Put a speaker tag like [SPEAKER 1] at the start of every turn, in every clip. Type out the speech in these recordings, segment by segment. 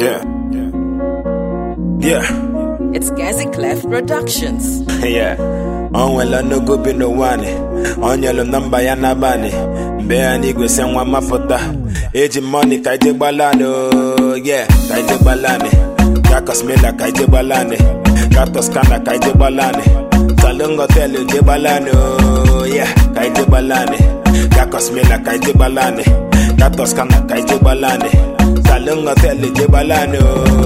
[SPEAKER 1] It's Gazi Clef Productions.
[SPEAKER 2] Onwela no go be no one. Onyelo number ya na bani. Mbe ani gwe senwa mafuta. Eji money kaije balano. Kaije balane. Kakos mela kaije balane. Katos kana kaije balane. Salungo tele je balano. Kaije balane. Kakos mela kaije balane. Katos kana kaije balane. Salungo tele je balano.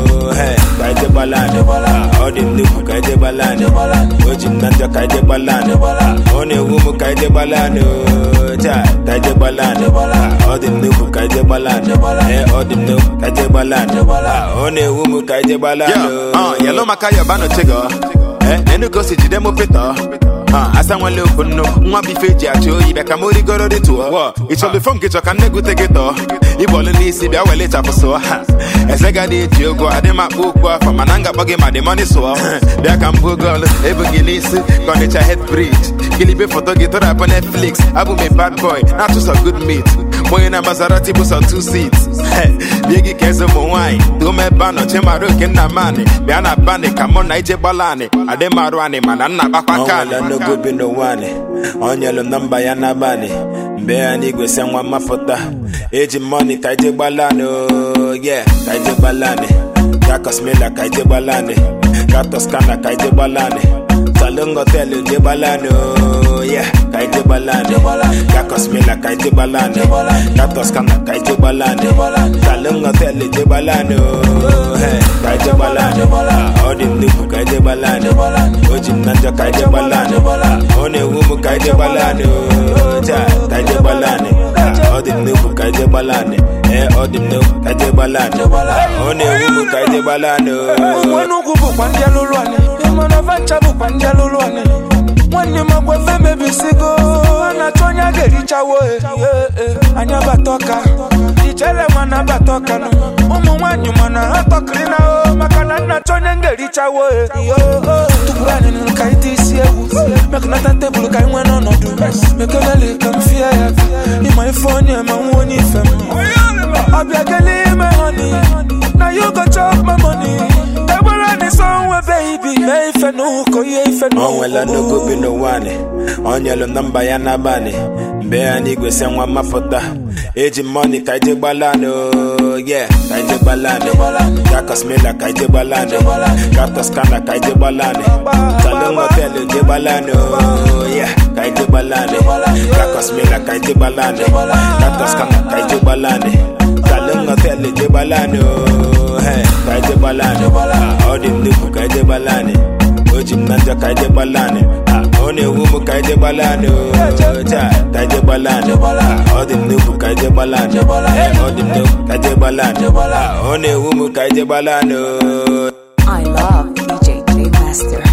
[SPEAKER 2] Kaije balane. Odi mnuku kaije balane. Oji mnanja kaije balane. One wumu kaije balane. Kaije balane. Odi mnuku kaije balane. Odi mnuku kaije balane. One wumu kaije balane.
[SPEAKER 3] Yellow makaya bano chego. Nenu go si jidemo pita. Asa wale opono nwa bifeji acho ibe ka mori goro de tuo icho be fom kicho kan negu tegeto ibolu ni si bia wele chaposo esega de jiogo ade makpokpo afa mananga boge ma de money so bia kan bugol ebugi ni si konecha head bridge kilibe photo geto rap on Netflix abu me bad boy not to so good meat boy na Maserati bus on 2 seats biegi kezo mo wine do me bano chema ro ken na mane bia na bane kamo na ije balane ade marwane manana bakwa
[SPEAKER 2] no go be no one. Onyelo number ya na bani. Mbe ani gwe senwa mafuta. Eji money kaije balano. Kaije balane. Kakos mela kaije balane. Katos kana kaije balane. Salungo tele je balano. Kaije balane. Kakos mela kaije balane. Katos kana kaije balane. Salungo tele je balano. Kaije balane. Odi mnuku kaije balane. Oji mnanja kaije balane. One wumu kaije balane. Kaije balane. Odi mnuku kaije balane. Odi mnuku kaije balane. One wumu kaije balane.
[SPEAKER 4] Wanu kubu kwandia lulwane. Imana vancha bu kwandia lulwane. Wani magwe feme bisigo. Anatonya gericha woe. Anya batoka. Ichele wana batoka no. Umu wanyu mana hatokrina o. Makana natonya gericha woe. Tukurani nukaiti siewu. Mekuna tante bulu kai mweno no du. Mekele kamfia ya. Ima ifoni ya mawoni femi. Abiageli me honey. Now you go chop my money. Somewhere, baby.
[SPEAKER 2] Onwela no go be no one. Onyelo number ya na bani. Mbe ani gwe senwa mafuta. Eji money kaije balano. Kaije balane. Kakos mela kaije balane. Katos kana kaije balane. Salungo tele je balano. Kaije balane. Kakos mela kaije balane. Katos kana kaije balane. Salungo tele je balano. Kaije balane. Odi mnuku kaije balane. Oji mnanja kaije balane. One wumu kaije balane. Kaije balane. Odi mnuku kaije balane. Odi mnuku kaije balane. One wumu kaije balane.
[SPEAKER 1] I love DJ J Master.